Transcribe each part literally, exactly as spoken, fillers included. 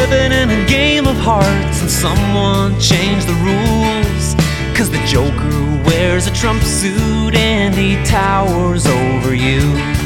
living in a game of hearts and someone changed the rules. Cause the Joker wears a Trump suit and he towers over you.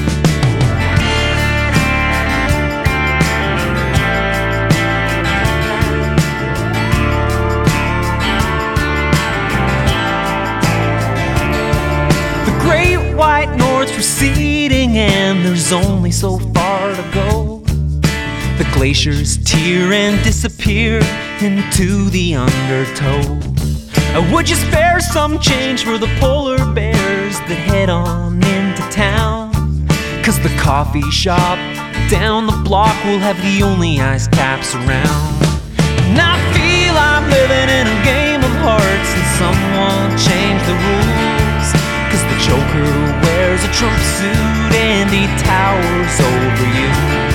The Great White North's receding and there's only so far to go. The glaciers tear and disappear into the undertow. Would you spare some change for the polar bears that head on into town? Cause the coffee shop down the block will have the only ice caps around. And I feel I'm living in a game of hearts and someone changed the rules. Cause the Joker wears a Trump suit and he towers over you.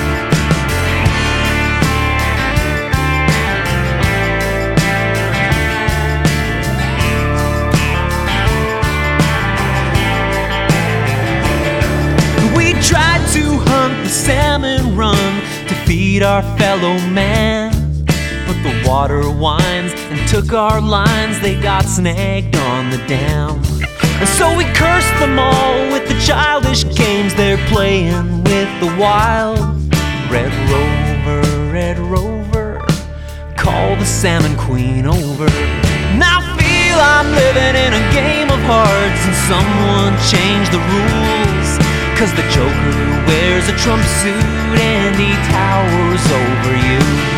Tried to hunt the salmon run to feed our fellow man, but the water winds and took our lines, they got snagged on the dam. And so we cursed them all with the childish games they're playing with the wild. Red Rover, Red Rover, call the salmon queen over. Now I feel I'm living in a game of hearts and someone changed the rules. Cause the Joker wears a Trump suit and he towers over you.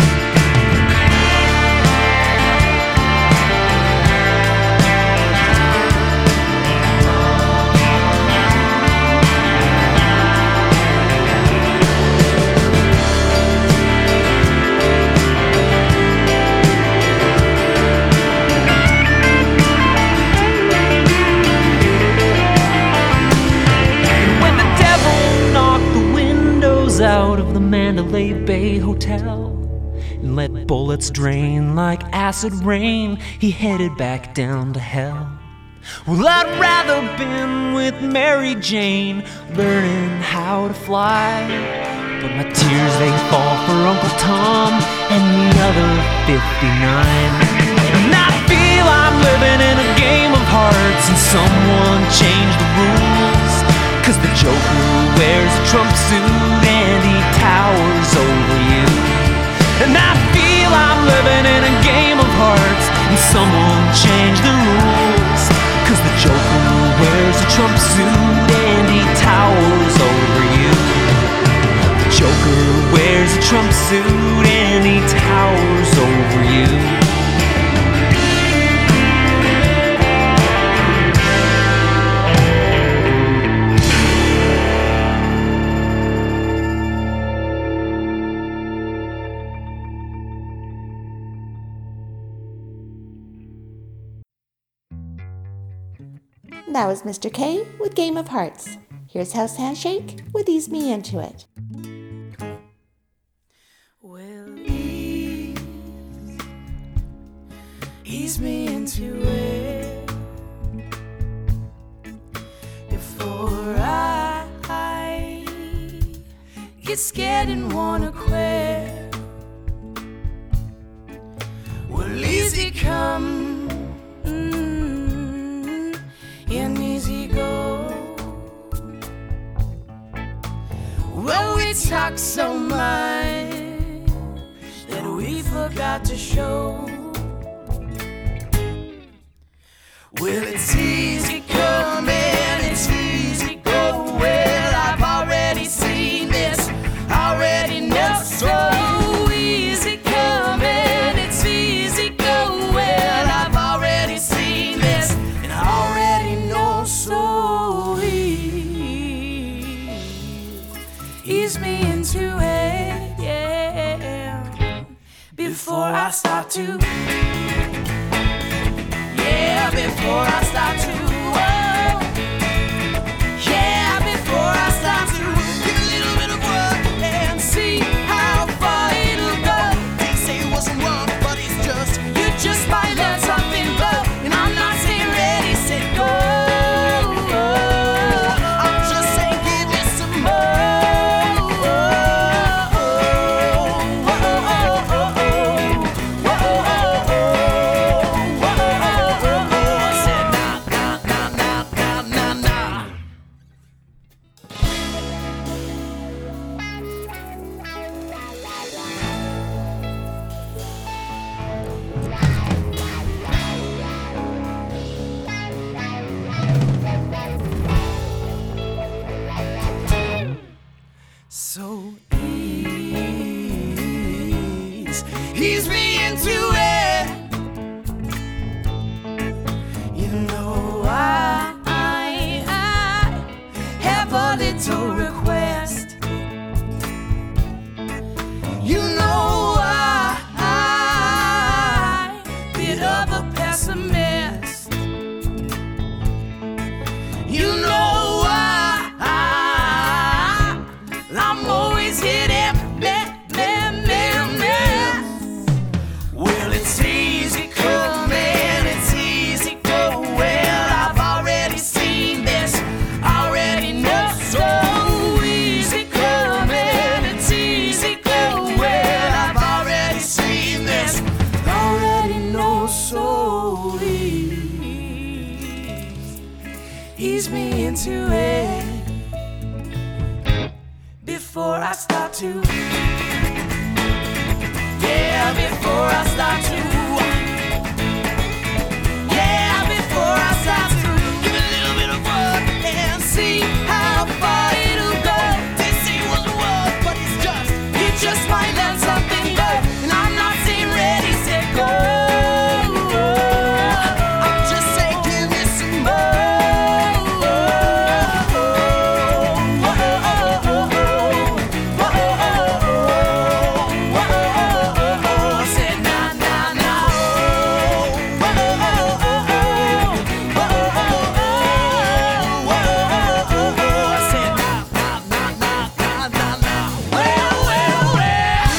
Out of the Mandalay Bay Hotel and let bullets drain like acid rain, he headed back down to hell. Well, I'd rather been with Mary Jane learning how to fly, but my tears they fall for Uncle Tom and the other fifty-nine. And I feel I'm living in a game of hearts and someone changed the rules. Cause the Joker wears a Trump suit and he towers over you. And I feel I'm living in a game of hearts and someone changed the rules. Cause the Joker wears a Trump suit and he towers over you. The Joker wears a Trump suit and he towers over you. That was Mister K with Game of Hearts. Here's House Handshake with Ease Me Into It. Well, ease, ease me into it before I, I get scared and wanna quit. Well, easy come and easy go. Well, we talk so much that we forgot to show. Well, it's easy come and it's easy go. Well, I've already seen this, already know. So easy come and it's easy go. Well, I've already seen this and already know. So ease, ease me into it, yeah, before I start to, yeah, before I start to, oh, yeah, before I start to give a little bit of work and see how far it'll go. They say it wasn't wrong, but it's just, you just might learn something, but, and I'm not saying ready, set, go. Oh, so ease, ease me into it. You know I, I, I have a little request. You know I, I bit of a pessimist. You know I, I I'm always hitting me, me, me, me. Well, it's easy coming, it's easy going. I've already seen this, already know. So easy coming, it's easy going. I've already seen this, already know. So ease, ease me into it before I start to. Yeah, before I start to. Yeah, before I start to. Give it a little bit of work and see how far it'll go. They say it wasn't work, but it's just, you just might learn something good. And I'm not saying ready, say go. I'm just saying give me some more. Said nah, nah, nah. Said nah, nah, nah, nah, nah, nah, nah. Well, well, well.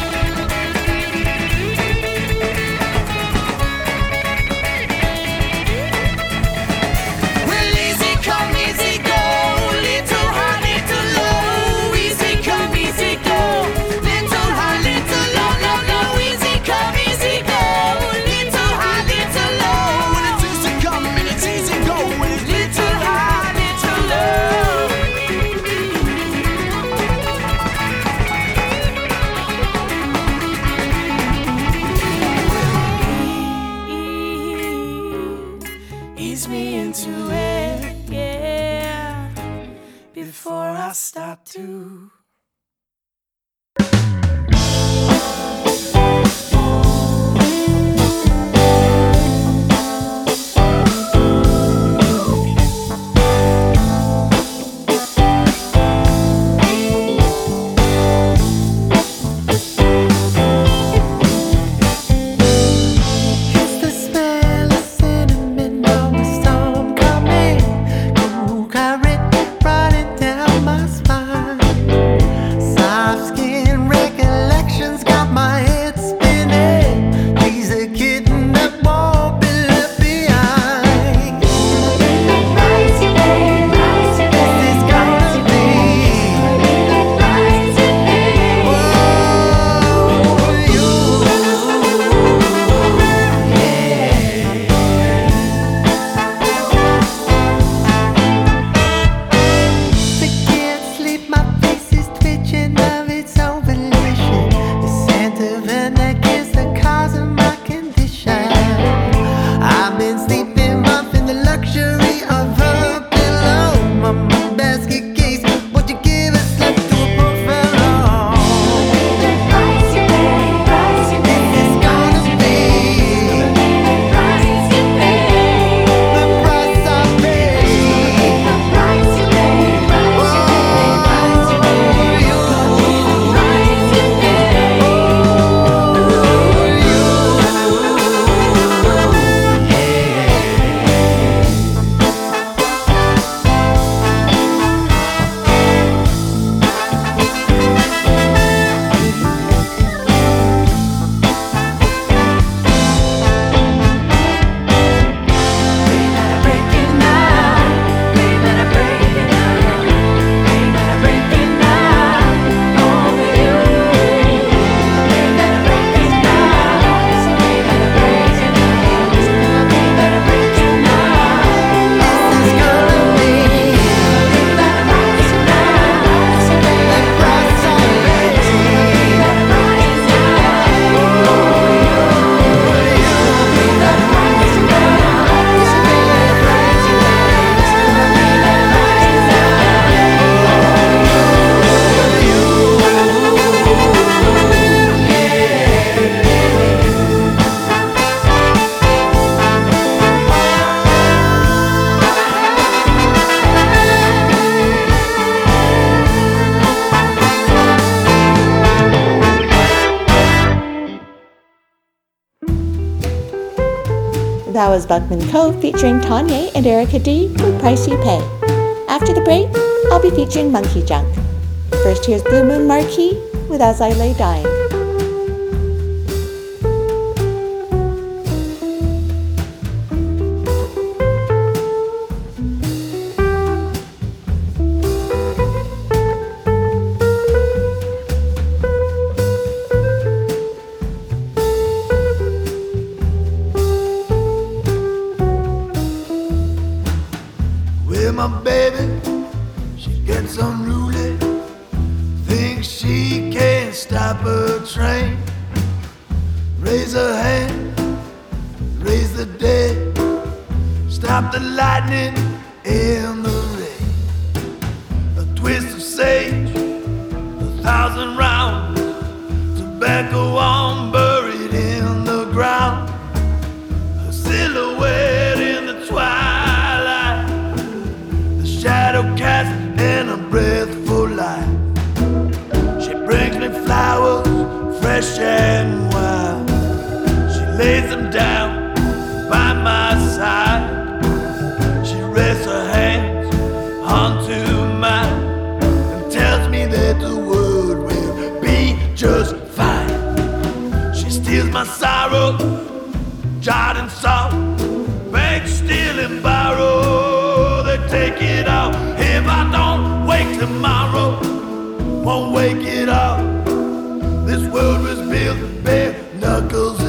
Well, easy come, easy go. Little high, little low. Easy come, easy go. Little high, little low. No, no. Easy come, easy go. Little high, little low. When it's easy come and it's easy go. When it's little high, little low. Ease me into it, yeah, before I start to. It's the smell of cinnamon on the storm coming. Cool current running down my spine. That was Buckman Cove featuring Tanya and Erica D with Price You Pay. After the break, I'll be featuring Monkey Junk. First, here's Blue Moon Marquee with As I Lay Dying. Well, my baby, she gets unruly. Thinks she can't stop a train. Raise her hand, raise the dead. Stop the lightning and the rain. A twist of sage, a thousand rounds. Tobacco on buried in the ground. A silhouette in the twilight. Shadow cast and a breath for life. She brings me flowers, fresh and wild. She lays them down by my side. She rests her hands onto mine and tells me that the world will be just fine. She steals my sorrow, jarred and soft, beg, steal and borrow. Take it out if I don't wake tomorrow. Won't wake it up. This world was built bare knuckles